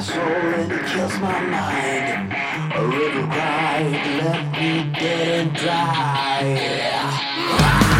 soul and it kills my mind. A river cry left me dead and dry.